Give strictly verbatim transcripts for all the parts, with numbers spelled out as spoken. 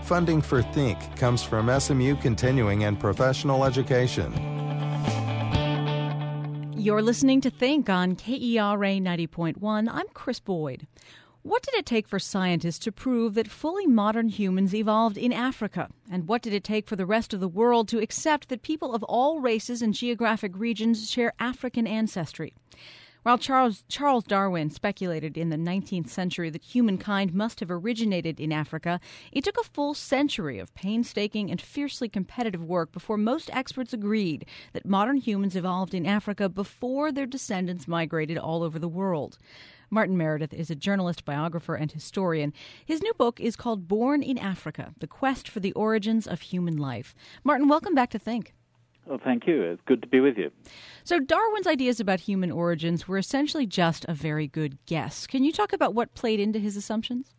Funding for Think comes from S M U Continuing and Professional Education. You're listening to Think on K E R A ninety point one. I'm Chris Boyd. What did it take for scientists to prove that fully modern humans evolved in Africa? And what did it take for the rest of the world to accept that people of all races and geographic regions share African ancestry? While Charles, Charles Darwin speculated in the nineteenth century that humankind must have originated in Africa, it took a full century of painstaking and fiercely competitive work before most experts agreed that modern humans evolved in Africa before their descendants migrated all over the world. Martin Meredith is a journalist, biographer, and historian. His new book is called Born in Africa, The Quest for the Origins of Human Life. Martin, welcome back to Think. Well, thank you. It's good to be with you. So Darwin's ideas about human origins were essentially just a very good guess. Can you talk about what played into his assumptions?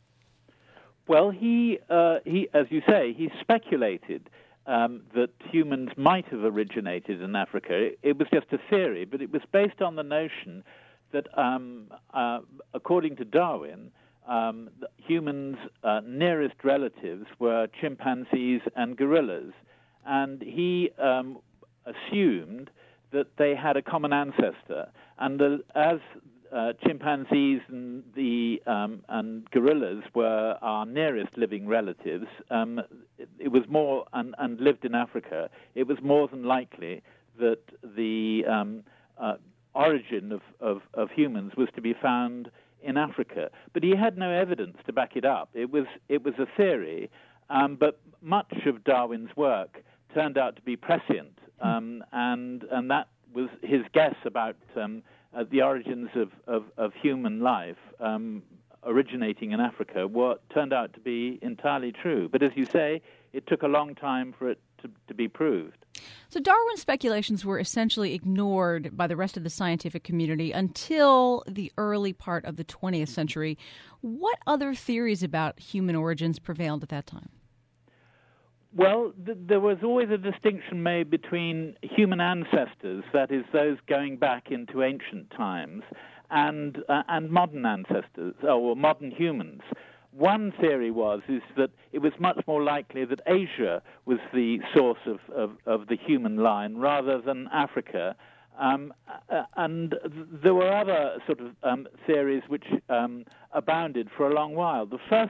Well, he, uh, he, as you say, he speculated um, that humans might have originated in Africa. It, it was just a theory, but it was based on the notion that, um, uh, according to Darwin, um, humans' uh, nearest relatives were chimpanzees and gorillas, and he um, assumed that they had a common ancestor, and the, as uh, chimpanzees and the um, and gorillas were our nearest living relatives, um, it, it was more and, and lived in Africa. It was more than likely that the um, uh, origin of, of, of humans was to be found in Africa, but he had no evidence to back it up. It was it was a theory, um, but much of Darwin's work turned out to be prescient, um, and and that was his guess about um, uh, the origins of, of, of human life um, originating in Africa. What turned out to be entirely true, but as you say, it took a long time for it to, to be proved. So Darwin's speculations were essentially ignored by the rest of the scientific community until the early part of the twentieth century. What other theories about human origins prevailed at that time? Well, th- there was always a distinction made between human ancestors, that is, those going back into ancient times, and uh, and modern ancestors, or modern humans. One theory was is that it was much more likely that Asia was the source of, of, of the human line rather than Africa. Um, uh, and th- there were other sort of um, theories which um, abounded for a long while. The first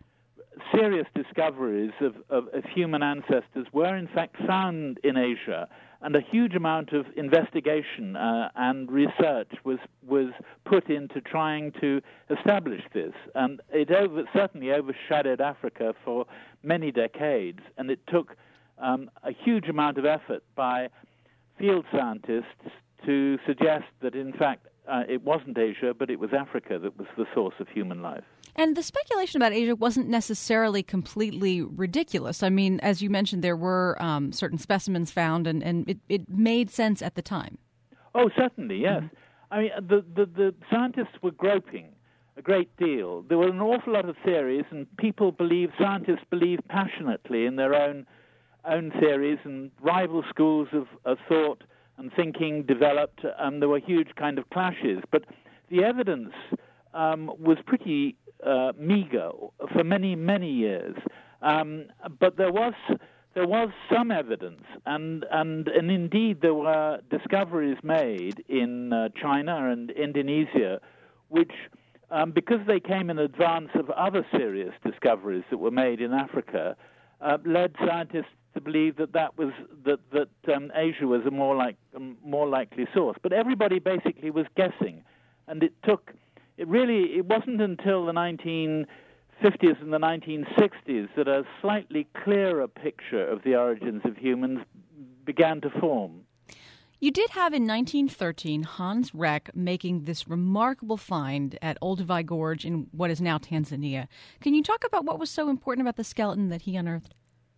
serious discoveries of, of, of human ancestors were in fact found in Asia, and a huge amount of investigation uh, and research was was put into trying to establish this. And it over, certainly overshadowed Africa for many decades, and it took um, a huge amount of effort by field scientists to suggest that, in fact, uh, it wasn't Asia, but it was Africa that was the source of human life. And the speculation about Asia wasn't necessarily completely ridiculous. I mean, as you mentioned, there were um, certain specimens found, and, and it, it made sense at the time. Oh, certainly, yes. Mm-hmm. I mean, the, the, the scientists were groping a great deal. There were an awful lot of theories, and people believe, scientists believe passionately in their own own theories, and rival schools of, of thought and thinking developed, and there were huge kind of clashes. But the evidence um, was pretty uh, meager for many, many years. Um, but there was there was some evidence, and and, and indeed there were discoveries made in uh, China and Indonesia, which, um, because they came in advance of other serious discoveries that were made in Africa, uh, led scientists to believe that that was that that um, Asia was a more like um, more likely source. But everybody basically was guessing, and it took it really it wasn't until the nineteen fifties and the nineteen sixties that a slightly clearer picture of the origins of humans began to form. You did have in nineteen thirteen Hans Reck making this remarkable find at Olduvai Gorge in what is now Tanzania. Can you talk about what was so important about the skeleton that he unearthed?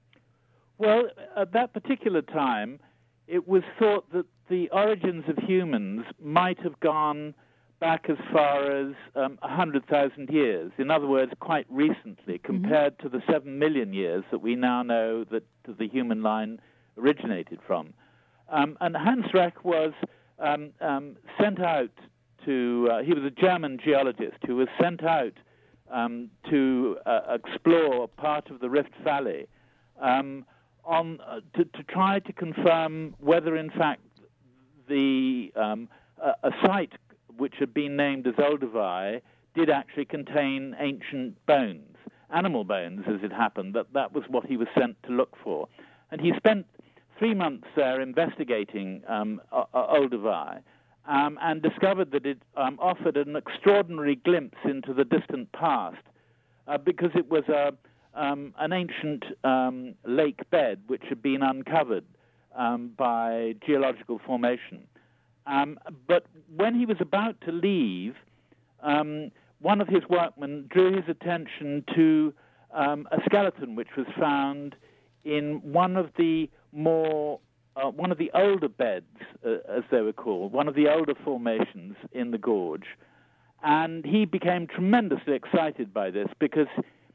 Well, at that particular time, it was thought that the origins of humans might have gone back as far as um, one hundred thousand years. In other words, quite recently, compared mm-hmm. to the seven million years that we now know that the human line originated from. Um, and Hans Reck was um, um, sent out to, uh, he was a German geologist who was sent out um, to uh, explore part of the Rift Valley um, on uh, to, to try to confirm whether, in fact, the um, a, a site which had been named as Olduvai did actually contain ancient bones, animal bones, as it happened. That that was what he was sent to look for, and he spent three months there investigating um, Olduvai. Um, and discovered that it um, offered an extraordinary glimpse into the distant past uh, because it was a, um, an ancient um, lake bed which had been uncovered um, by geological formation. Um, but when he was about to leave, um, one of his workmen drew his attention to um, a skeleton which was found in one of the more Uh, one of the older beds, uh, as they were called, one of the older formations in the gorge. And he became tremendously excited by this because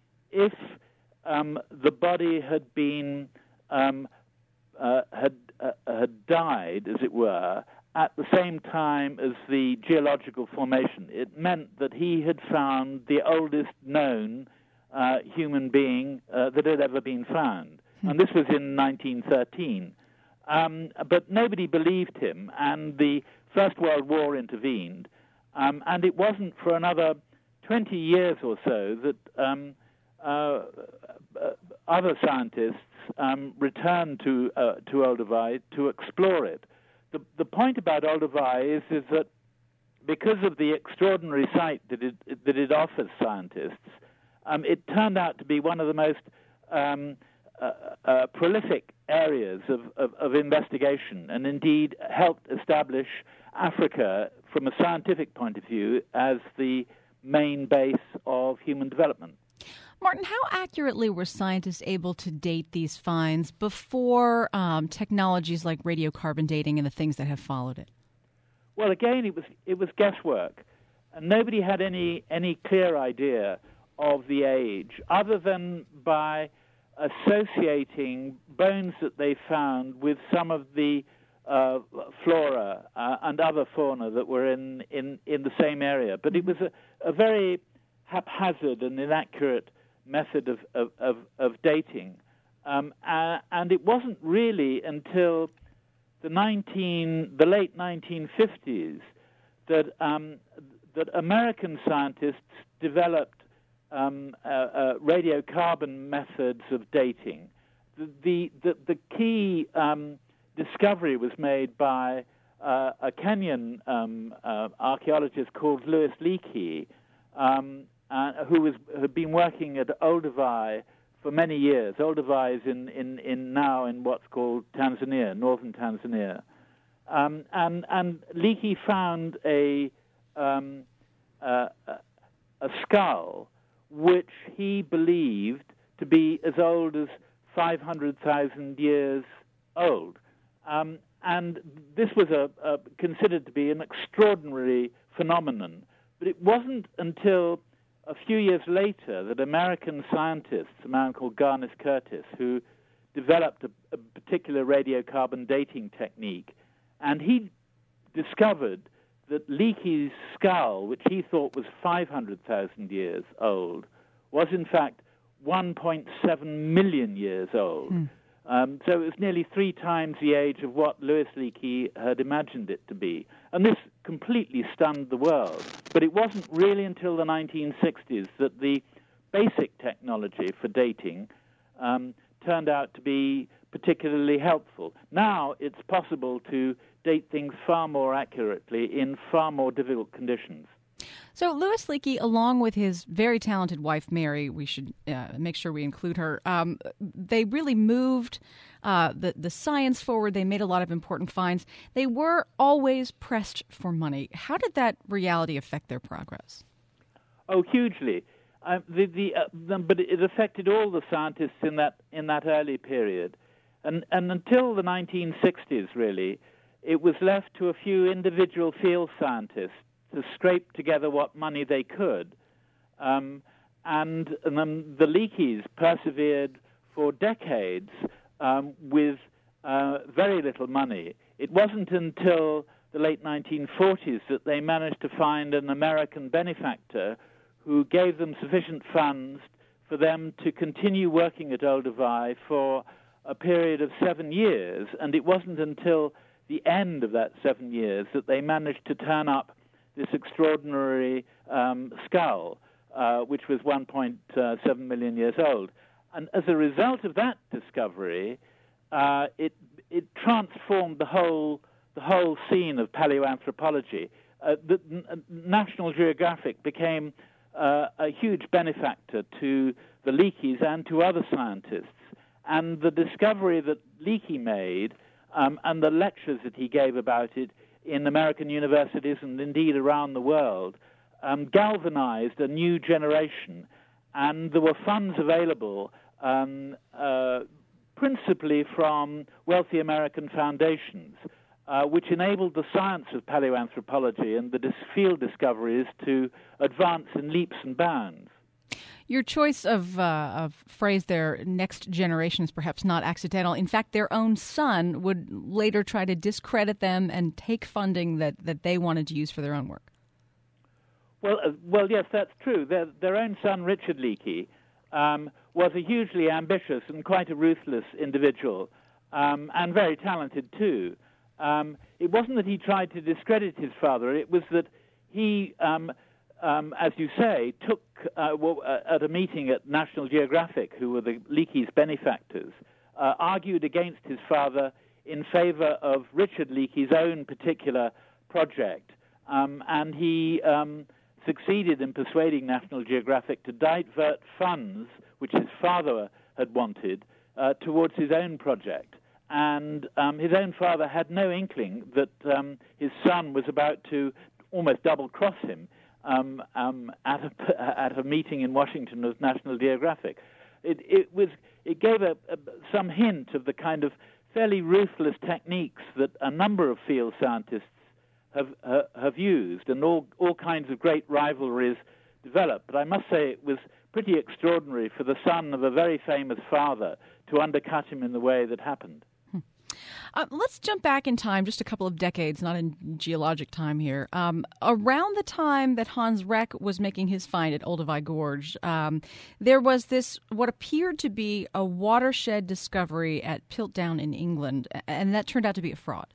if um, the body had been, um, uh, had, uh, had died, as it were, at the same time as the geological formation, it meant that he had found the oldest known uh, human being uh, that had ever been found. And this was in nineteen thirteen. Um, but nobody believed him, and the First World War intervened, um, and it wasn't for another twenty years or so that um, uh, uh, other scientists um, returned to uh, to Olduvai to explore it. The, the point about Olduvai is, is that because of the extraordinary site that it, that it offers scientists, um, it turned out to be one of the most um, uh, uh, prolific areas of, of, of investigation, and indeed helped establish Africa from a scientific point of view as the main base of human development. Martin, how accurately were scientists able to date these finds before um, technologies like radiocarbon dating and the things that have followed it? Well, again, it was it was guesswork, and nobody had any any clear idea of the age, other than by associating bones that they found with some of the uh, flora uh, and other fauna that were in, in, in the same area. But it was a, a very haphazard and inaccurate method of, of, of, of dating. Um, uh, and it wasn't really until the nineteen the late nineteen fifties that um, that American scientists developed Um, uh, uh, radiocarbon methods of dating. The the, the, the key um, discovery was made by uh, a Kenyan um, uh, archaeologist called Louis Leakey, um, uh, who was had been working at Olduvai for many years. Olduvai is in, in, in now in what's called Tanzania, northern Tanzania, um, and and Leakey found a um, uh, a skull which he believed to be as old as five hundred thousand years old. Um, and this was a, a, considered to be an extraordinary phenomenon. But it wasn't until a few years later that American scientists, a man called Garnis Curtis, who developed a, a particular radiocarbon dating technique, and he discovered that Leakey's skull, which he thought was five hundred thousand years old, was in fact one point seven million years old. Mm. Um, so it was nearly three times the age of what Louis Leakey had imagined it to be. And this completely stunned the world. But it wasn't really until the nineteen sixties that the basic technology for dating um, turned out to be particularly helpful. Now it's possible to date things far more accurately in far more difficult conditions. So Louis Leakey, along with his very talented wife, Mary, we should uh, make sure we include her, um, they really moved uh, the, the science forward. They made a lot of important finds. They were always pressed for money. How did that reality affect their progress? Oh, hugely. Uh, the, the, uh, the, but it affected all the scientists in that in that early period. And, and until the nineteen sixties, really, it was left to a few individual field scientists to scrape together what money they could. Um, and, and then the Leakeys persevered for decades um, with uh, very little money. It wasn't until the late nineteen forties that they managed to find an American benefactor who gave them sufficient funds for them to continue working at Olduvai for a period of seven years. And it wasn't until the end of that seven years that they managed to turn up this extraordinary um, skull, uh, which was one point seven million years old. And as a result of that discovery, uh, it it transformed the whole the whole scene of paleoanthropology. Uh, the N- National Geographic became uh, a huge benefactor to the Leakeys and to other scientists. And the discovery that Leakey made um, and the lectures that he gave about it in American universities and indeed around the world um, galvanized a new generation. And there were funds available um, uh, principally from wealthy American foundations, uh, which enabled the science of paleoanthropology and the dis- field discoveries to advance in leaps and bounds. Your choice of, uh, of phrase there, next generation, is perhaps not accidental. In fact, their own son would later try to discredit them and take funding that, that they wanted to use for their own work. Well, uh, well, yes, that's true. Their, their own son, Richard Leakey, um, was a hugely ambitious and quite a ruthless individual, um, and very talented too. Um, it wasn't that he tried to discredit his father. It was that he, um, um, as you say, took uh, well, uh, at a meeting at National Geographic, who were the Leakey's benefactors, uh, argued against his father in favor of Richard Leakey's own particular project, um, and he um, succeeded in persuading National Geographic to divert funds, which his father had wanted, uh, towards his own project. And um, his own father had no inkling that um, his son was about to almost double-cross him um, um, at, a, at a meeting in Washington with National Geographic. It, it, was, it gave a, a, some hint of the kind of fairly ruthless techniques that a number of field scientists have uh, have used, and all, all kinds of great rivalries developed. But I must say it was pretty extraordinary for the son of a very famous father to undercut him in the way that happened. Uh, let's jump back in time just a couple of decades, not in geologic time here. Um, around the time that Hans Reck was making his find at Olduvai Gorge, um, there was this, what appeared to be a watershed discovery at Piltdown in England, and that turned out to be a fraud.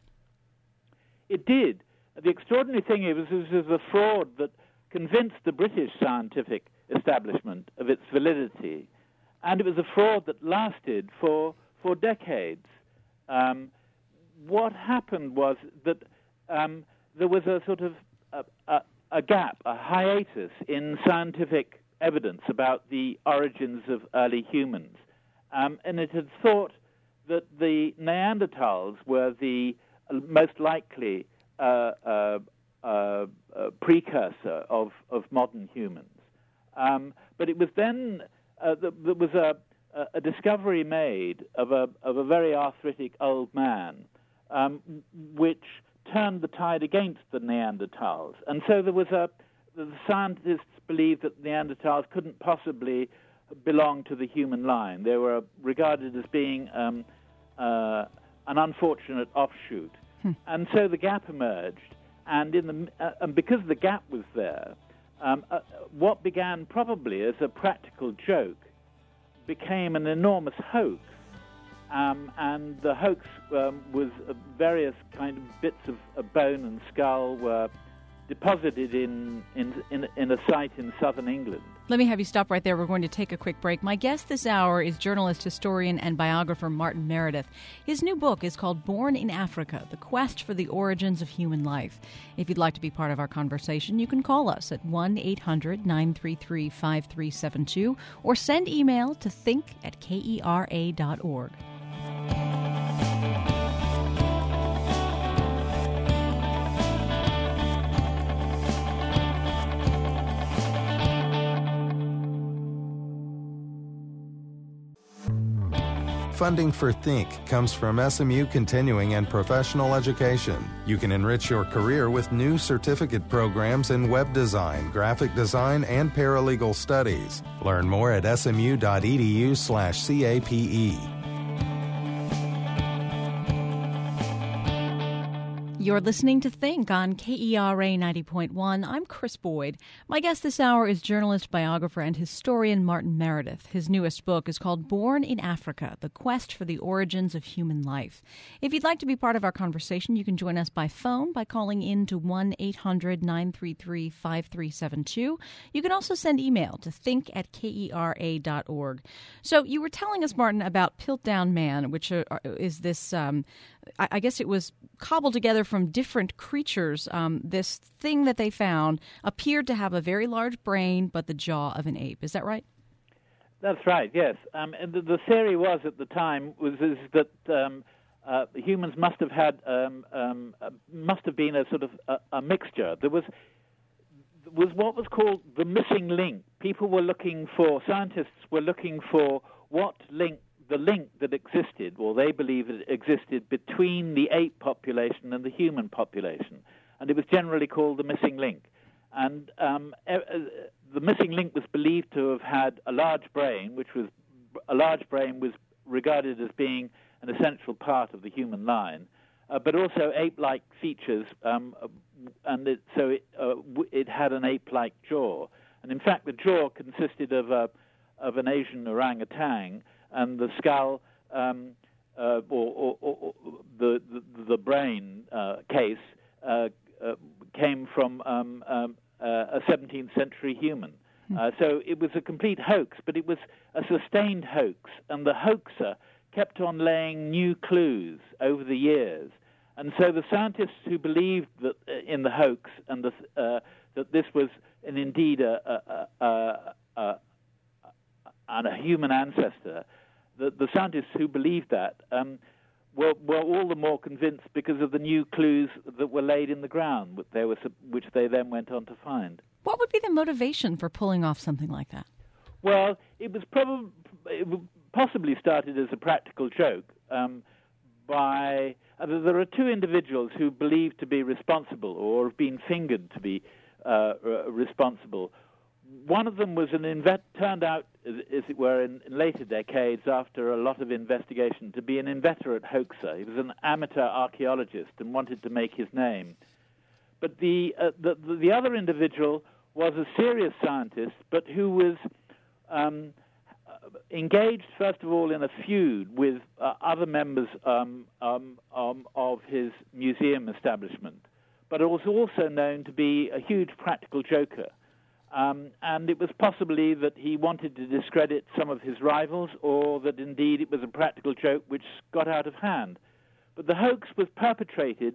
It did. The extraordinary thing is it was a fraud that convinced the British scientific establishment of its validity, and it was a fraud that lasted for, for decades. Um, what happened was that um, there was a sort of a, a, a gap, a hiatus in scientific evidence about the origins of early humans. Um, and it had thought that the Neanderthals were the most likely uh, uh, uh, uh, precursor of, of modern humans. Um, but it was then, uh, there was a a discovery made of a of a very arthritic old man, um, which turned the tide against the Neanderthals. And so there was a, the scientists believed that Neanderthals couldn't possibly belong to the human line. They were regarded as being um, uh, an unfortunate offshoot. Hmm. And so the gap emerged, and in the uh, and because the gap was there, um, uh, what began probably as a practical joke became an enormous hoax, um, and the hoax um, was uh, various kind of bits of, of bone and skull were deposited in, in in in a site in southern England. Let me have you stop right there. We're going to take a quick break. My guest this hour is journalist, historian, and biographer Martin Meredith. His new book is called Born in Africa, The Quest for the Origins of Human Life. If you'd like to be part of our conversation, you can call us at one eight hundred nine three three five three seven two or send email to think at kera dot org. Funding for Think comes from S M U Continuing and Professional Education. You can enrich your career with new certificate programs in web design, graphic design, and paralegal studies. Learn more at smu.edu slash CAPE. You're listening to Think on K E R A ninety point one. I'm Chris Boyd. My guest this hour is journalist, biographer, and historian Martin Meredith. His newest book is called Born in Africa, The Quest for the Origins of Human Life. If you'd like to be part of our conversation, you can join us by phone by calling in to one eight hundred nine three three five three seven two. You can also send email to think at K E R A dot org. So you were telling us, Martin, about Piltdown Man, which uh, is this, um, I, I guess it was cobbled together from different creatures. Um, this thing that they found appeared to have a very large brain, but the jaw of an ape. Is that right? That's right, yes. Um, and the, the theory was at the time was is that um, uh, humans must have had um, um, uh, must have been a sort of a, a mixture. There was was what was called the missing link. People were looking for scientists were looking for what link. The link that existed, or they believed it existed, between the ape population and the human population. And it was generally called the missing link. And um, uh, the missing link was believed to have had a large brain, which was a large brain was regarded as being an essential part of the human line, uh, but also ape-like features, um, and it, so it, uh, it had an ape-like jaw. And in fact, the jaw consisted of, a, of an Asian orangutan, and the skull, um, uh, or, or, or the, the the brain uh, case, uh, uh, came from um, um, uh, a seventeenth century human. Uh, so it was a complete hoax, but it was a sustained hoax, and the hoaxer kept on laying new clues over the years. And so the scientists who believed that uh, in the hoax and the, uh, that this was an, indeed a, a, a, a, a, a human ancestor, the, the scientists who believed that um, were, were all the more convinced because of the new clues that were laid in the ground, which they, were, which they then went on to find. What would be the motivation for pulling off something like that? Well, it was probably it possibly started as a practical joke um, by uh, there are two individuals who believe to be responsible or have been fingered to be uh, r- responsible. One of them was an invet- turned out, as, as it were, in, in later decades, after a lot of investigation, to be an inveterate hoaxer. He was an amateur archaeologist and wanted to make his name. But the, uh, the the other individual was a serious scientist, but who was um, engaged, first of all, in a feud with uh, other members um, um, um, of his museum establishment, but was also known to be a huge practical joker. Um, and it was possibly that he wanted to discredit some of his rivals, or that indeed it was a practical joke which got out of hand. But the hoax was perpetrated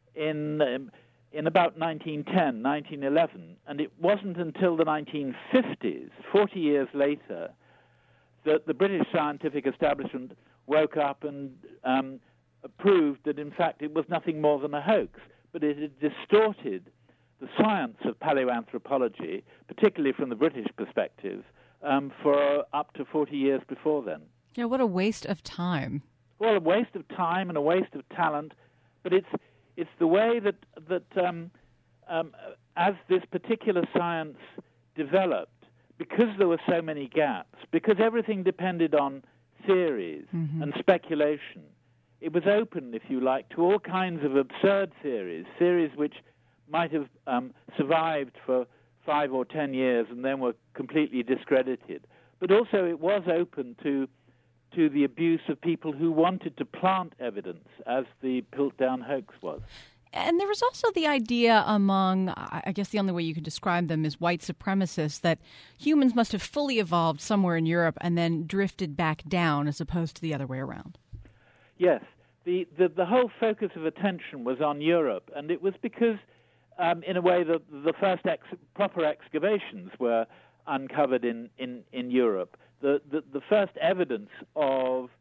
in um, in about nineteen ten, nineteen eleven, and it wasn't until the nineteen fifties, forty years later, that the British scientific establishment woke up and um, proved that, in fact, it was nothing more than a hoax, but it had distorted the science of paleoanthropology, particularly from the British perspective, um, for up to forty years before then. Yeah, what a waste of time. Well, a waste of time and a waste of talent, but it's it's the way that that um, um, as this particular science developed, because there were so many gaps, because everything depended on theories mm-hmm. and speculation, it was open, if you like, to all kinds of absurd theories, theories which might have um, survived for five or ten years and then were completely discredited. But also it was open to to the abuse of people who wanted to plant evidence, as the Piltdown hoax was. And there was also the idea among, I guess the only way you could describe them is white supremacists, that humans must have fully evolved somewhere in Europe and then drifted back down as opposed to the other way around. Yes. The, the, the whole focus of attention was on Europe, and it was because Um, in a way, the, the first ex- proper excavations were uncovered in, in, in Europe. The, the, the first evidence of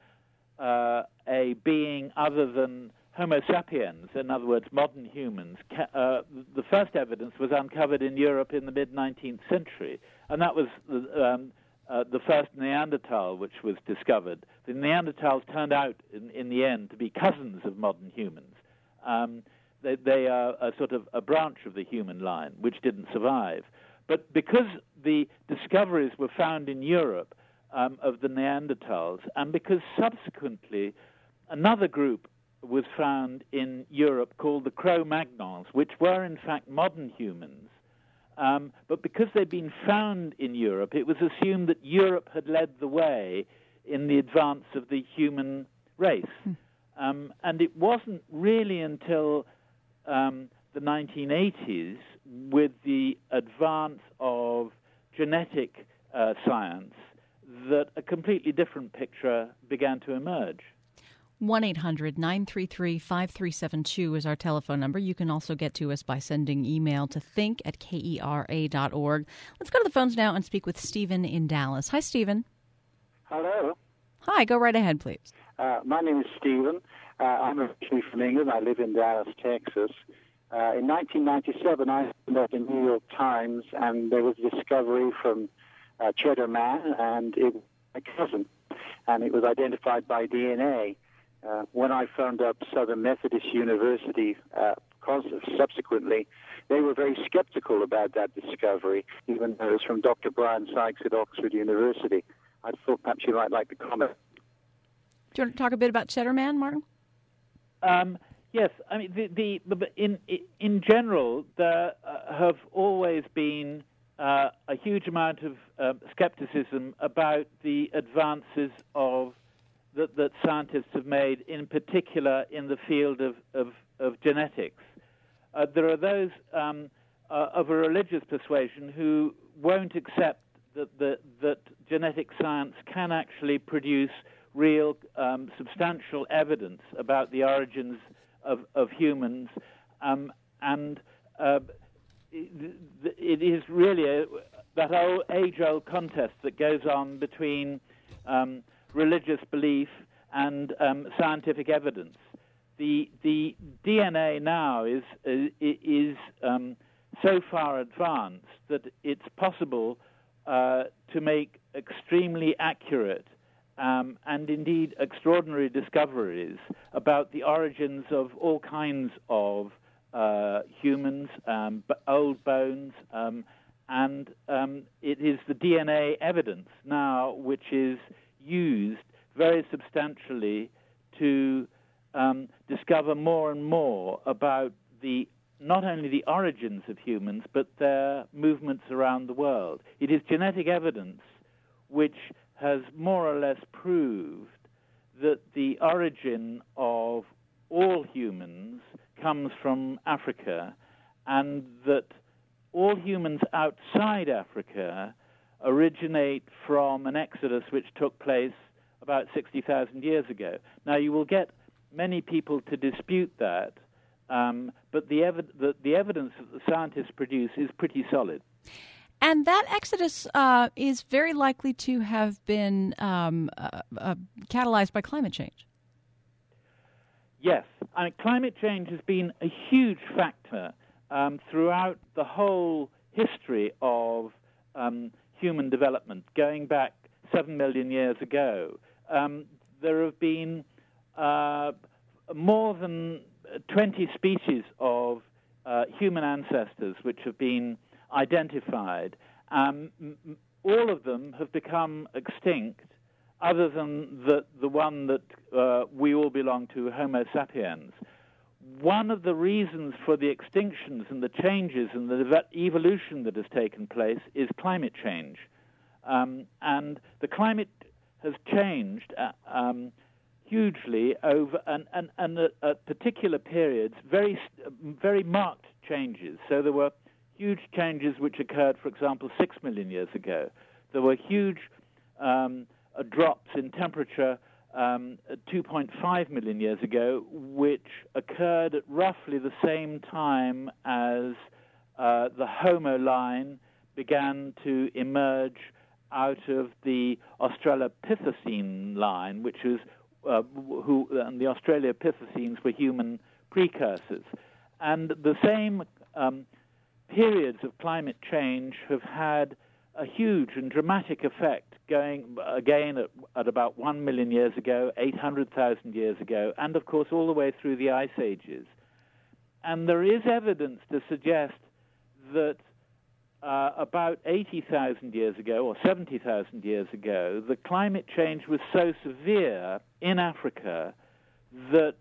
uh, a being other than Homo sapiens, in other words, modern humans, ca- uh, the first evidence was uncovered in Europe in the mid-nineteenth century, and that was um, uh, the first Neanderthal which was discovered. The Neanderthals turned out, in, in the end, to be cousins of modern humans. Um, They, they are a sort of a branch of the human line, which didn't survive. But because the discoveries were found in Europe um, of the Neanderthals, and because subsequently another group was found in Europe called the Cro-Magnons, which were in fact modern humans. Um, but because they'd been found in Europe, it was assumed that Europe had led the way in the advance of the human race. Hmm. Um, and it wasn't really until um, the nineteen eighties, with the advance of genetic uh, science, that a completely different picture began to emerge. one eight hundred nine three three five three seven two is our telephone number. You can also get to us by sending email to think at K E R A dot org. Let's go to the phones now and speak with Stephen in Dallas. Hi, Stephen. Hello. Hi, go right ahead, please. Uh, my name is Stephen. Uh, I'm originally from England. I live in Dallas, Texas. Uh, in nineteen ninety-seven, I opened up the New York Times, and there was a discovery from uh, Cheddar Man, and it was my cousin, and it was identified by D N A. Uh, when I phoned up Southern Methodist University uh, subsequently, they were very skeptical about that discovery, even though it was from Doctor Brian Sykes at Oxford University. I thought perhaps you might like to comment. Do you want to talk a bit about Cheddar Man, Martin? Um, yes, I mean, the, the, the, in in general, there uh, have always been uh, a huge amount of uh, skepticism about the advances of that, that scientists have made, in particular in the field of, of, of genetics. Uh, there are those um, uh, of a religious persuasion who won't accept that, that, that genetic science can actually produce real um, substantial evidence about the origins of, of humans, um, and uh, it, it is really a, that old, age-old contest that goes on between um, religious belief and um, scientific evidence. The the D N A now is is, is um, so far advanced that it's possible uh, to make extremely accurate um, and indeed extraordinary discoveries about the origins of all kinds of uh, humans, um, old bones, um, and um, it is the D N A evidence now which is used very substantially to um, discover more and more about the not only the origins of humans, but their movements around the world. It is genetic evidence which has more or less proved that the origin of all humans comes from Africa, and that all humans outside Africa originate from an exodus which took place about sixty thousand years ago. Now, you will get many people to dispute that, um, but the, ev- the, the evidence that the scientists produce is pretty solid. And that exodus uh, is very likely to have been um, uh, uh, catalyzed by climate change. Yes. I mean, climate change has been a huge factor um, throughout the whole history of um, human development, going back seven million years ago. Um, there have been uh, more than twenty species of uh, human ancestors which have been identified. Um, m- all of them have become extinct, other than the, the one that uh, we all belong to, Homo sapiens. One of the reasons for the extinctions and the changes and the evolution that has taken place is climate change. Um, and the climate has changed uh, um, hugely over, and, and, and at, at particular periods, very, very marked changes. So there were huge changes which occurred, for example, six million years ago. There were huge um, uh, drops in temperature um, two point five million years ago, which occurred at roughly the same time as uh, the Homo line began to emerge out of the Australopithecine line, which is uh, who and the Australopithecines were human precursors, and the same um, periods of climate change have had a huge and dramatic effect, going again at, at about one million years ago, eight hundred thousand years ago, and of course all the way through the ice ages. And there is evidence to suggest that uh, about eighty thousand years ago or seventy thousand years ago, the climate change was so severe in Africa that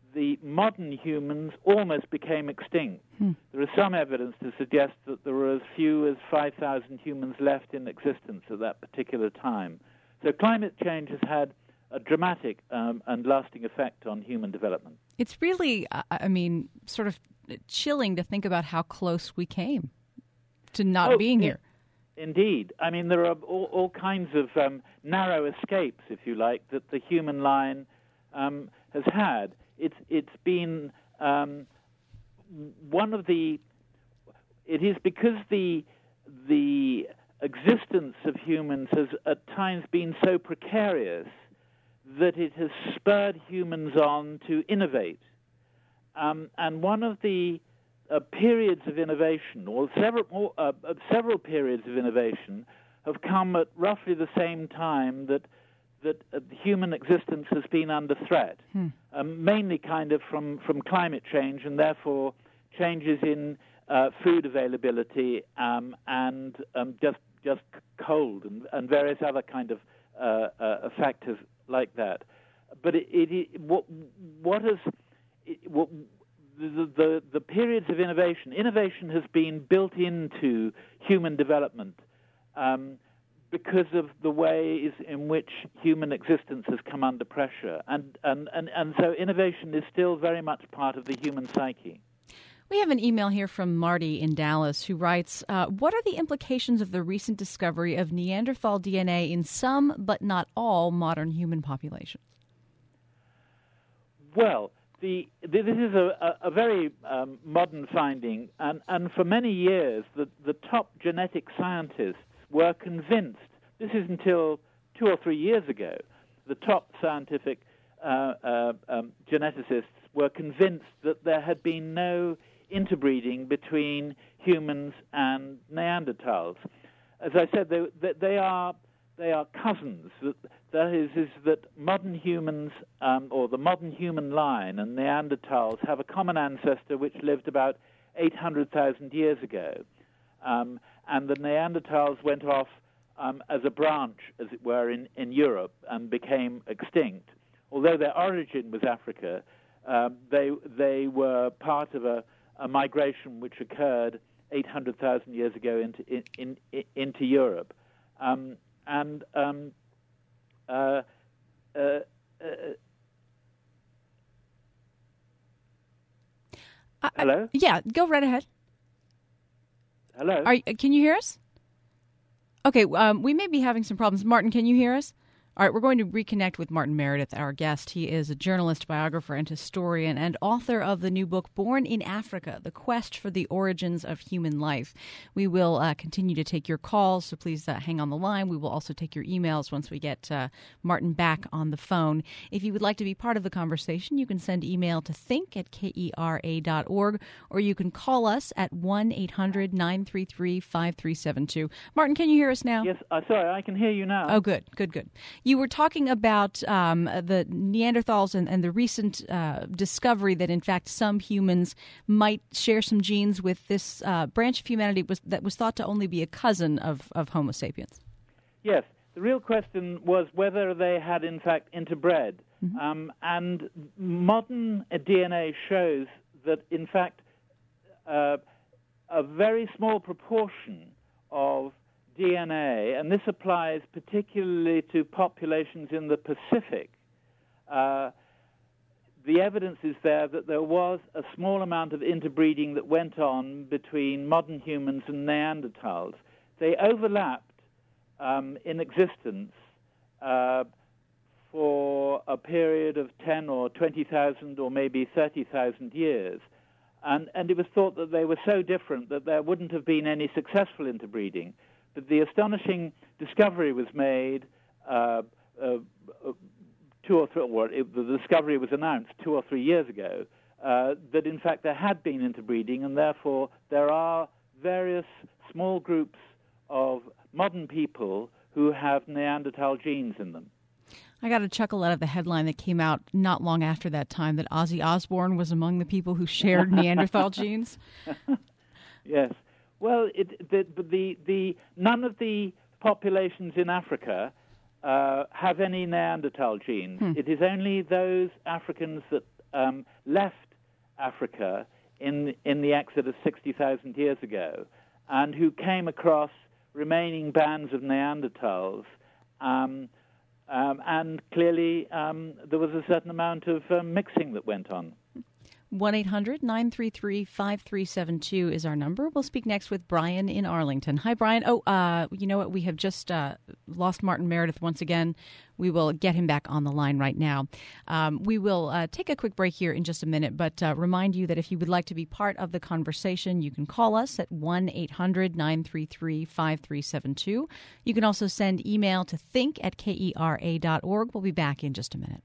the modern humans almost became extinct. Hmm. There is some evidence to suggest that there were as few as five thousand humans left in existence at that particular time. So climate change has had a dramatic um, and lasting effect on human development. It's really, uh, I mean, sort of chilling to think about how close we came to not oh, being yeah. here. Indeed. I mean, there are all, all kinds of um, narrow escapes, if you like, that the human line um, has had. It's it's been um, one of the. It is because the the existence of humans has at times been so precarious that it has spurred humans on to innovate. Um, and one of the uh, periods of innovation, or several uh, uh, several periods of innovation, have come at roughly the same time that. that uh, human existence has been under threat, hmm. um, mainly kind of from, from climate change and therefore changes in uh, food availability um, and um, just just cold and, and various other kind of uh, uh, factors like that. But it, it, it, what what has it, what, the, the the periods of innovation? Innovation has been built into human development. Um, because of the ways in which human existence has come under pressure. And, and, and, and so innovation is still very much part of the human psyche. We have an email here from Marty in Dallas who writes, uh, what are the implications of the recent discovery of Neanderthal D N A in some, but not all, modern human populations? Well, the, this is a, a very um, modern finding, and, and for many years the, the top genetic scientists were convinced, this is until two or three years ago, the top scientific uh, uh, um, geneticists were convinced that there had been no interbreeding between humans and Neanderthals. As I said, they, they are they are cousins. That is, is that modern humans, um, or the modern human line, and Neanderthals have a common ancestor which lived about eight hundred thousand years ago. Um, and the Neanderthals went off um, as a branch, as it were, in, in Europe and became extinct. Although their origin was Africa, uh, they they were part of a, a migration which occurred eight hundred thousand years ago into in, in, in, into Europe. Um, and um, uh, uh, uh, hello? Uh, yeah, go right ahead. Hello? Are, can you hear us? Okay, um, we may be having some problems. Martin, can you hear us? All right, we're going to reconnect with Martin Meredith, our guest. He is a journalist, biographer, and historian, and author of the new book, Born in Africa, The Quest for the Origins of Human Life. We will uh, continue to take your calls, so please uh, hang on the line. We will also take your emails once we get uh, Martin back on the phone. If you would like to be part of the conversation, you can send email to think at kera dot org, or you can call us at one eight hundred nine three three five three seven two. Martin, can you hear us now? Yes, uh, sorry, I can hear you now. Oh, good, good, good. You were talking about um, the Neanderthals and, and the recent uh, discovery that, in fact, some humans might share some genes with this uh, branch of humanity was, that was thought to only be a cousin of, of Homo sapiens. Yes. The real question was whether they had, in fact, interbred. Mm-hmm. Um, and modern D N A shows that, in fact, uh, a very small proportion of D N A, and this applies particularly to populations in the Pacific, uh, the evidence is there that there was a small amount of interbreeding that went on between modern humans and Neanderthals. They overlapped um, in existence uh, for a period of ten or twenty thousand or maybe thirty thousand years. And, and it was thought that they were so different that there wouldn't have been any successful interbreeding. But the astonishing discovery was made uh, uh, two or three, or it, the discovery was announced two or three years ago, uh, that in fact there had been interbreeding, and therefore there are various small groups of modern people who have Neanderthal genes in them. I got a chuckle out of the headline that came out not long after that time that Ozzy Osbourne was among the people who shared Neanderthal genes. Yes. Well, it, the, the, the, none of the populations in Africa uh, have any Neanderthal genes. Hmm. It is only those Africans that um, left Africa in in the exodus sixty thousand years ago, and who came across remaining bands of Neanderthals, um, um, and clearly um, there was a certain amount of um, mixing that went on. one eight hundred nine three three five three seven two is our number. We'll speak next with Brian in Arlington. Hi, Brian. Oh, uh, you know what? We have just uh, lost Martin Meredith once again. We will get him back on the line right now. Um, we will uh, take a quick break here in just a minute, but uh, remind you that if you would like to be part of the conversation, you can call us at one eight hundred nine three three five three seven two. You can also send email to think at kera dot org. We'll be back in just a minute.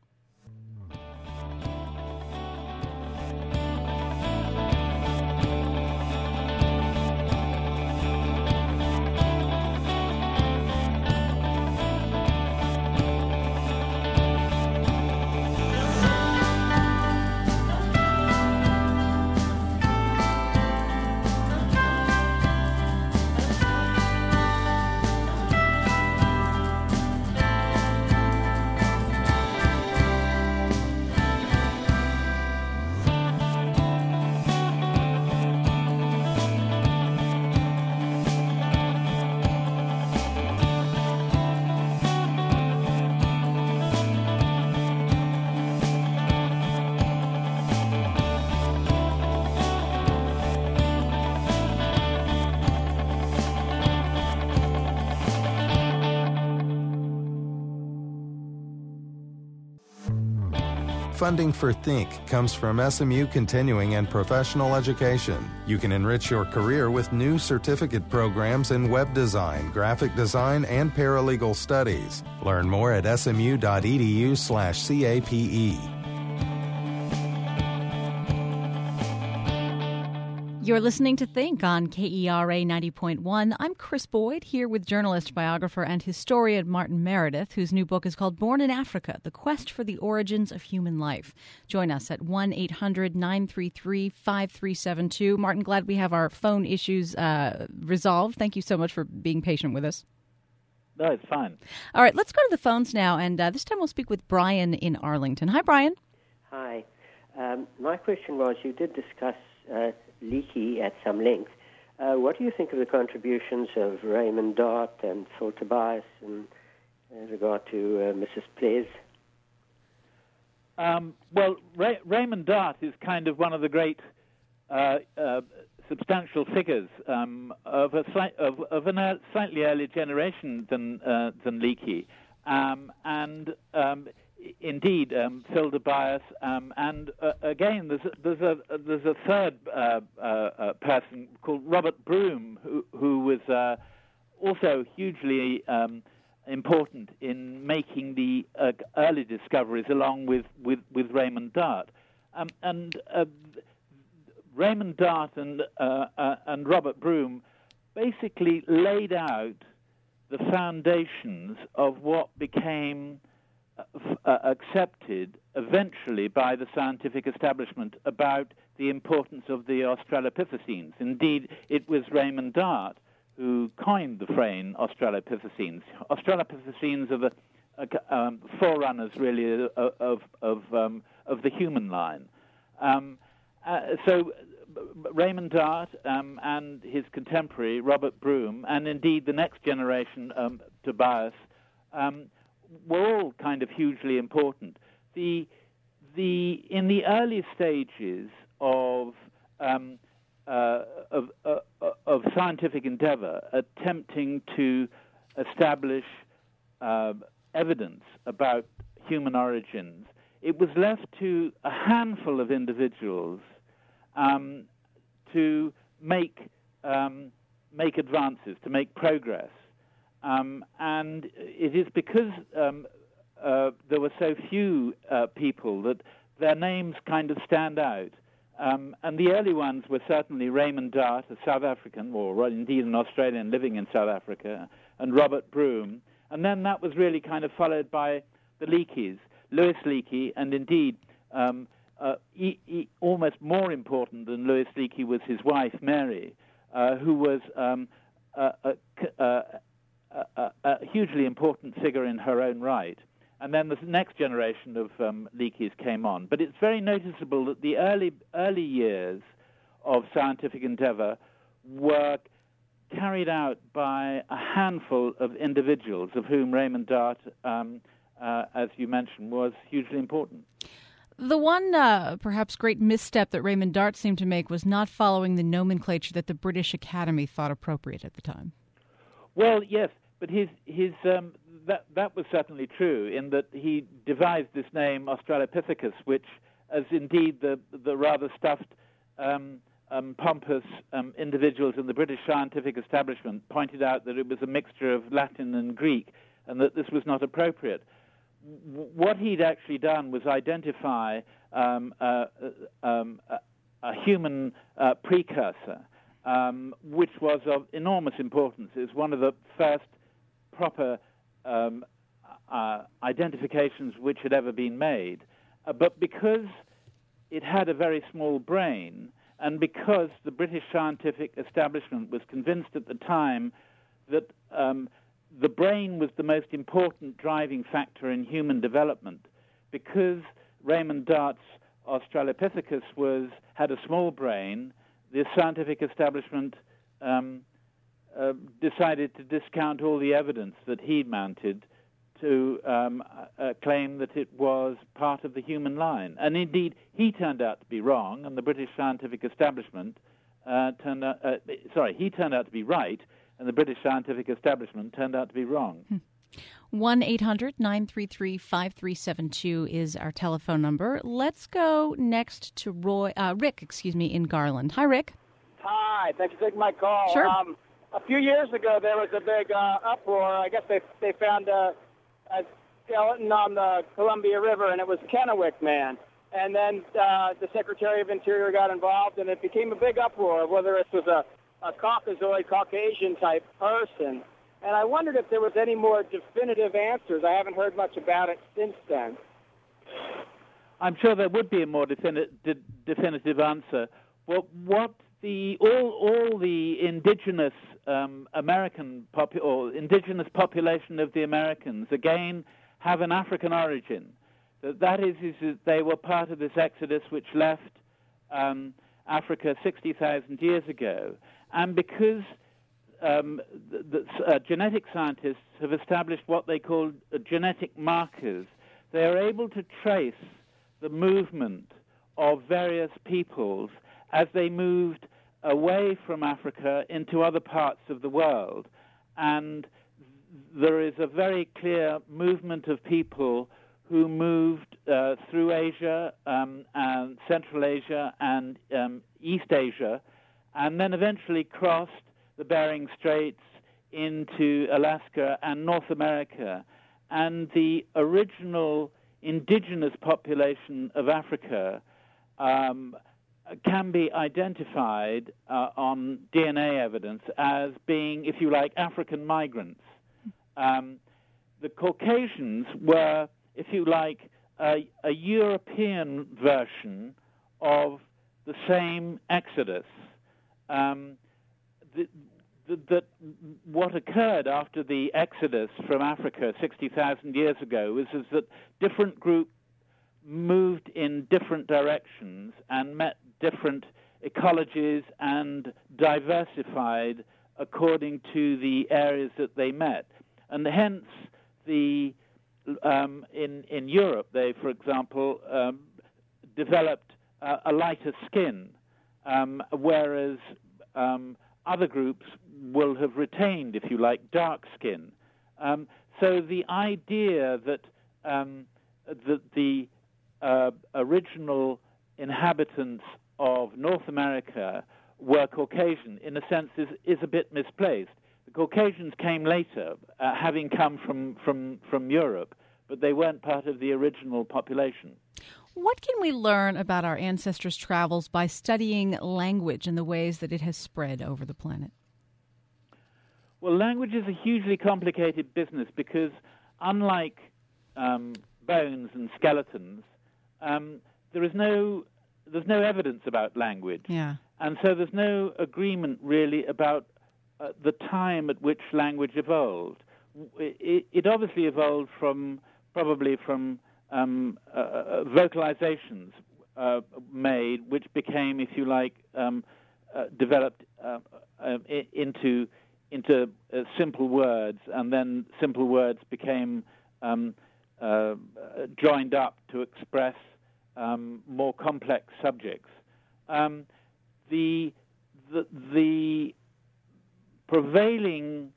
Funding for Think comes from S M U Continuing and Professional Education. You can enrich your career with new certificate programs in web design, graphic design, and paralegal studies. Learn more at smu.edu slash CAPE. You're listening to Think on K E R A ninety point one. I'm Chris Boyd, here with journalist, biographer, and historian Martin Meredith, whose new book is called Born in Africa, The Quest for the Origins of Human Life. Join us at one eight hundred nine three three five three seven two. Martin, glad we have our phone issues uh, resolved. Thank you so much for being patient with us. No, it's fine. All right, let's go to the phones now, and uh, this time we'll speak with Brian in Arlington. Hi, Brian. Hi. Um, my question was, you did discuss uh, Leakey at some length. Uh, what do you think of the contributions of Raymond Dart and Phil Tobias in, in regard to uh, Missus Ples? Um, well, Ray- Raymond Dart is kind of one of the great uh, uh, substantial figures um, of a slight, of, of a uh, slightly earlier generation than uh, than Leakey, um, and um, indeed um, Phil Tobias, um, and uh, again there's a, there's a there's a third uh, uh, uh, person called Robert Broom, who who was uh, also hugely um, important in making the uh, early discoveries, along with with, with Raymond Dart, um, and uh, Raymond Dart and uh, uh, and Robert Broom basically laid out the foundations of what became Uh, accepted eventually by the scientific establishment about the importance of the Australopithecines. Indeed, it was Raymond Dart who coined the phrase Australopithecines. Australopithecines are the uh, um, forerunners, really, of of of, um, of the human line. Um, uh, so Raymond Dart um, and his contemporary Robert Broom, and indeed the next generation, um, Tobias, um, were all kind of hugely important. The the in the early stages of um, uh, of, uh, of scientific endeavor, attempting to establish uh, evidence about human origins, it was left to a handful of individuals um, to make um, make advances, to make progress. Um, and it is because um, uh, there were so few uh, people that their names kind of stand out. Um, and the early ones were certainly Raymond Dart, a South African, or indeed an Australian living in South Africa, and Robert Broom. And then that was really kind of followed by the Leakeys, Louis Leakey, and indeed um, uh, e- e- almost more important than Louis Leakey was his wife, Mary, uh, who was um, a, a, a, a, a hugely important figure in her own right. and then the next generation of um, Leakeys came on. But it's very noticeable that the early early years of scientific endeavor were carried out by a handful of individuals, of whom Raymond Dart, um, uh, as you mentioned, was hugely important. The one, uh, perhaps, great misstep that Raymond Dart seemed to make was not following the nomenclature that the British Academy thought appropriate at the time. Well, yes, but his his um, that that was certainly true in that he devised this name Australopithecus, which, as indeed the the rather stuffed, um, um, pompous um, individuals in the British scientific establishment pointed out that it was a mixture of Latin and Greek, and that this was not appropriate. What he'd actually done was identify um, uh, um, a, a human uh, precursor, um, which was of enormous importance. It was one of the first proper um, uh, identifications which had ever been made. Uh, but because it had a very small brain, and because the British scientific establishment was convinced at the time that um, the brain was the most important driving factor in human development, because Raymond Dart's Australopithecus was had a small brain, the scientific establishment um, uh, decided to discount all the evidence that he'd mounted to um, uh, claim that it was part of the human line. And indeed, he turned out to be wrong, and the British scientific establishment uh, turned out, uh, sorry, he turned out to be right, and the British scientific establishment turned out to be wrong. one eight hundred nine three three five three seven two is our telephone number. Let's go next to Roy, uh, Rick, excuse me, in Garland. Hi, Rick. Hi, thanks for taking my call. Sure. Um, a few years ago, there was a big uh, uproar. I guess they they found a, a skeleton on the Columbia River, and it was Kennewick Man. And then uh, the Secretary of Interior got involved, and it became a big uproar, whether it was a a Caucasoid, Caucasian-type person. And I wondered if there was any more definitive answers. I haven't heard much about it since then. I'm sure there would be a more defini- de- definitive answer. Well, what the all all the indigenous um, American popu- or indigenous population of the Americans again have an African origin. That that is, is that they were part of this exodus which left um, Africa sixty thousand years ago. And because um, the, the, uh, genetic scientists have established what they call uh, genetic markers, they are able to trace the movement of various peoples as they moved away from Africa into other parts of the world. And there is a very clear movement of people who moved uh, through Asia, um, and Central Asia, and um, East Asia, and then eventually crossed the Bering Straits into Alaska and North America. And the original indigenous population of Africa um, can be identified uh, on D N A evidence as being, if you like, African migrants. Um, the Caucasians were, if you like, a, a European version of the same exodus. Um, the, the, the, what occurred after the exodus from Africa sixty thousand years ago was is that different groups moved in different directions and met different ecologies and diversified according to the areas that they met. And hence, the um, in, in Europe, they, for example, um, developed uh, a lighter skin, Um, whereas um, other groups will have retained, if you like, dark skin. Um, so the idea that um, that the uh, original inhabitants of North America were Caucasian, in a sense, is, is a bit misplaced. The Caucasians came later, uh, having come from, from, from Europe, but they weren't part of the original population. What can we learn about our ancestors' travels by studying language and the ways that it has spread over the planet? Well, language is a hugely complicated business because, unlike um, bones and skeletons, um, there is no there's no evidence about language, yeah. and so there's no agreement really about uh, the time at which language evolved. It, it obviously evolved from probably from um, uh, vocalizations uh, made, which became, if you like, um, uh, developed uh, uh, into into uh, simple words, and then simple words became um, uh, joined up to express um, more complex subjects. Um, the, the the prevailing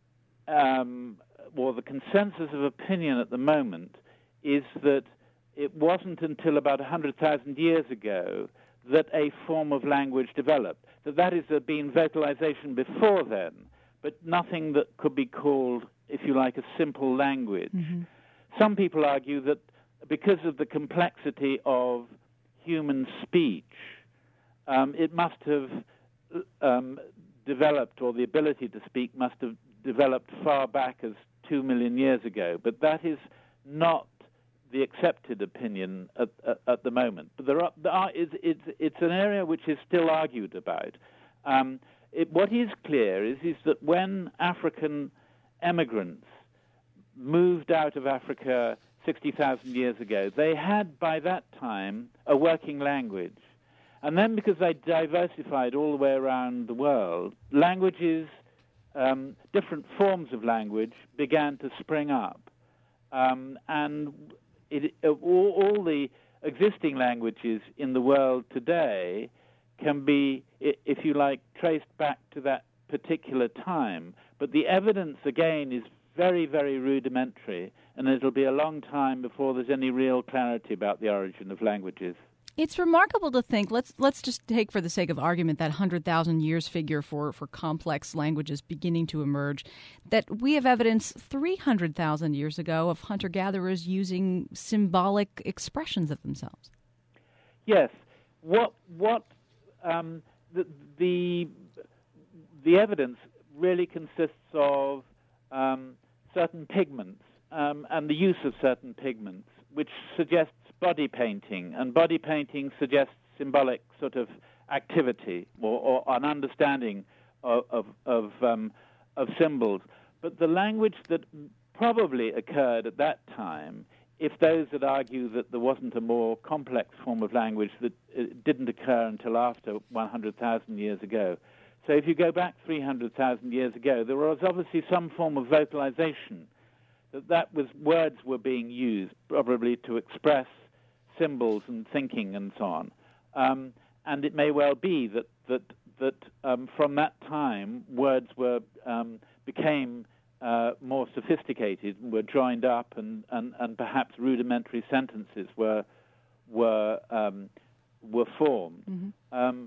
um, or the consensus of opinion at the moment is that it wasn't until about one hundred thousand years ago that a form of language developed. That that is, there had been vocalization before then, but nothing that could be called, if you like, a simple language. Mm-hmm. Some people argue that because of the complexity of human speech, um, it must have um, developed, or the ability to speak must have developed far back as two million years ago. But that is not the accepted opinion at, at, at the moment. But there are, there are it's, it's, it's an area which is still argued about. Um, it, what is clear is, is that when African emigrants moved out of Africa sixty thousand years ago, they had by that time a working language. And then because they diversified all the way around the world, languages, um, different forms of language began to spring up. Um, and it, all, all the existing languages in the world today can be, if you like, traced back to that particular time. But the evidence, again, is very, very rudimentary, and it'll be a long time before there's any real clarity about the origin of languages. It's remarkable to think, let's let's just take for the sake of argument that one hundred thousand years figure for, for complex languages beginning to emerge, that we have evidence three hundred thousand years ago of hunter-gatherers using symbolic expressions of themselves. Yes. What what um, the, the the evidence really consists of um, certain pigments um, and the use of certain pigments, which suggests body painting, and body painting suggests symbolic sort of activity or, or an understanding of of of, um, of symbols. But the language that probably occurred at that time, if those that argue that there wasn't a more complex form of language that it didn't occur until after one hundred thousand years ago. So if you go back three hundred thousand years ago, there was obviously some form of vocalization, that that was words were being used probably to express symbols and thinking and so on. Um, and it may well be that that that um, from that time words were um, became uh, more sophisticated and were joined up, and, and, and perhaps rudimentary sentences were were um, were formed. Mm-hmm. Um,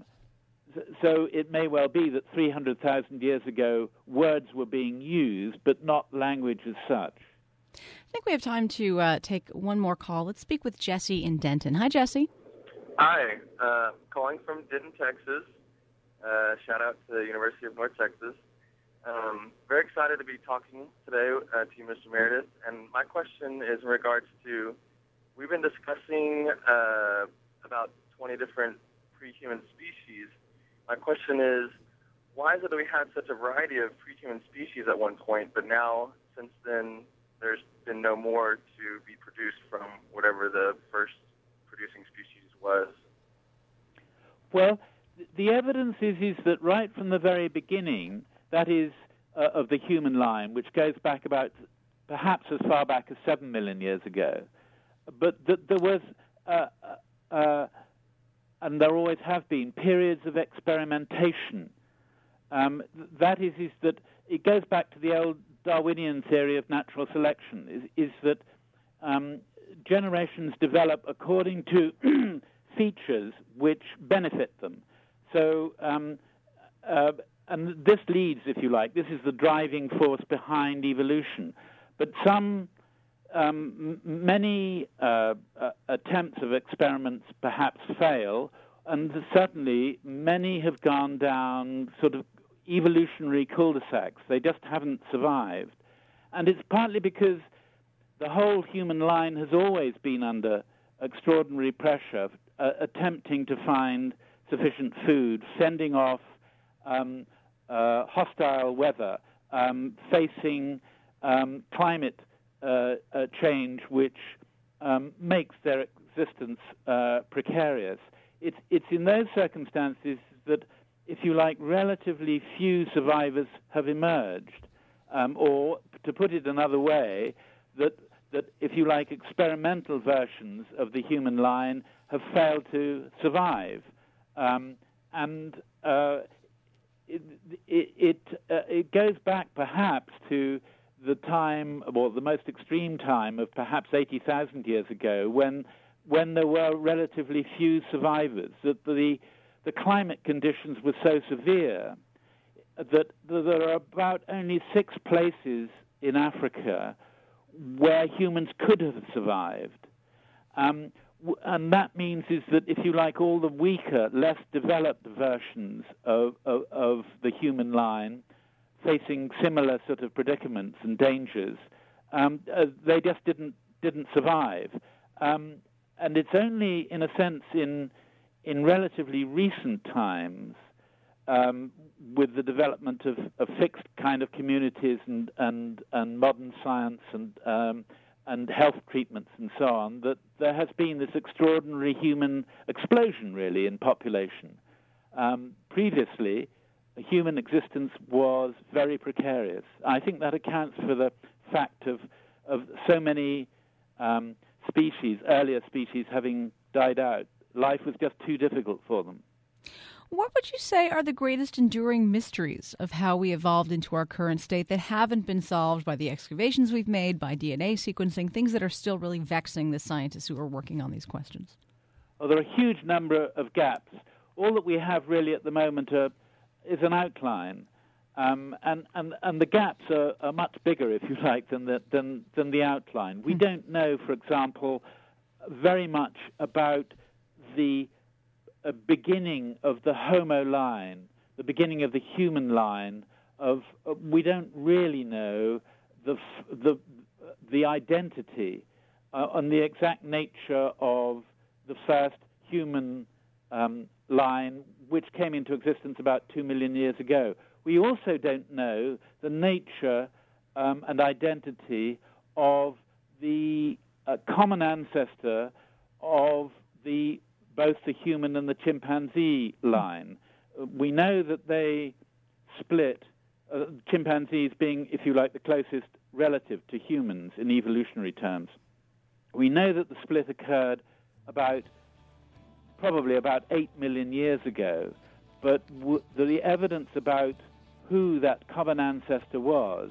so it may well be that three hundred thousand years ago words were being used, but not language as such. I think we have time to uh, take one more call. Let's speak with Jesse in Denton. Hi, Jesse. Hi. Uh, calling from Denton, Texas. Uh, shout out to the University of North Texas. Um, very excited to be talking today uh, to you, Mister Meredith. And my question is in regards to, we've been discussing uh, about twenty different pre-human species. My question is, why is it that we had such a variety of pre-human species at one point, but now, since then, there's been no more to be produced from whatever the first producing species was? Well, the evidence is, is that right from the very beginning, that is, uh, of the human line, which goes back about perhaps as far back as seven million years ago, but that there was, uh, uh, and there always have been, periods of experimentation. Um, that is, is that it goes back to the old Darwinian theory of natural selection, is, is that um, generations develop according to features which benefit them. So, um, uh, and this leads, if you like, this is the driving force behind evolution. But some, um, many uh, uh, attempts of experiments perhaps fail, and certainly many have gone down sort of evolutionary cul-de-sacs. They just haven't survived. And it's partly because the whole human line has always been under extraordinary pressure, uh, attempting to find sufficient food, fending off um, uh, hostile weather, um, facing um, climate uh, uh, change which um, makes their existence uh, precarious. It's, it's in those circumstances that, if you like, relatively few survivors have emerged. Um, or, to put it another way, that, that, if you like, experimental versions of the human line have failed to survive. Um, and uh, it, it, it, uh, it goes back perhaps to the time, or the most extreme time of perhaps eighty thousand years ago, when when there were relatively few survivors, that the, the climate conditions were so severe that there are about only six places in Africa where humans could have survived. Um, and that means is that, if you like, all the weaker, less developed versions of, of, of the human line, facing similar sort of predicaments and dangers, um, uh, they just didn't didn't survive. Um, and it's only, in a sense, in in relatively recent times, um, with the development of, of fixed kind of communities and and, and modern science and um, and health treatments and so on, that there has been this extraordinary human explosion, really, in population. Um, previously, human existence was very precarious. I think that accounts for the fact of of so many um, species, earlier species, having died out. Life was just too difficult for them. What would you say are the greatest enduring mysteries of how we evolved into our current state that haven't been solved by the excavations we've made, by D N A sequencing, things that are still really vexing the scientists who are working on these questions? Well, there are a huge number of gaps. All that we have really at the moment are is an outline, um, and, and and the gaps are, are much bigger, if you like, than the than than the outline. We don't know, for example, very much about the uh, beginning of the Homo line, the beginning of the human line. Of uh, we don't really know the the the identity uh, and the exact nature of the first human um, line, which came into existence about two million years ago. We also don't know the nature um, and identity of the uh, common ancestor of the both the human and the chimpanzee line. Uh, we know that they split, uh, chimpanzees being, if you like, the closest relative to humans in evolutionary terms. We know that the split occurred about probably about eight million years ago, but w- the evidence about who that common ancestor was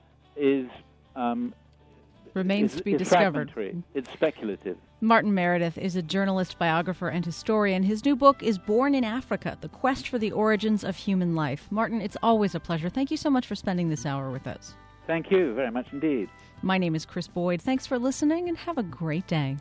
is um, remains is, to be is discovered. Fragmentary. It's speculative. Martin Meredith is a journalist, biographer, and historian. His new book is Born in Africa, The Quest for the Origins of Human Life. Martin, it's always a pleasure. Thank you so much for spending this hour with us. Thank you very much indeed. My name is Chris Boyd. Thanks for listening, and have a great day.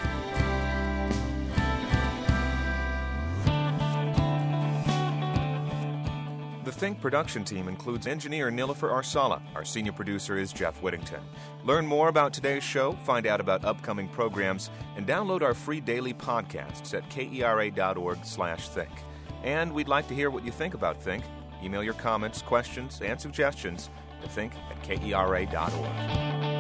The Think production team includes engineer Nilofer Arsala. Our senior producer is Jeff Whittington. Learn more about today's show, find out about upcoming programs, and download our free daily podcasts at kera.org slash think. And we'd like to hear what you think about Think. Email your comments, questions, and suggestions to think at kera dot org.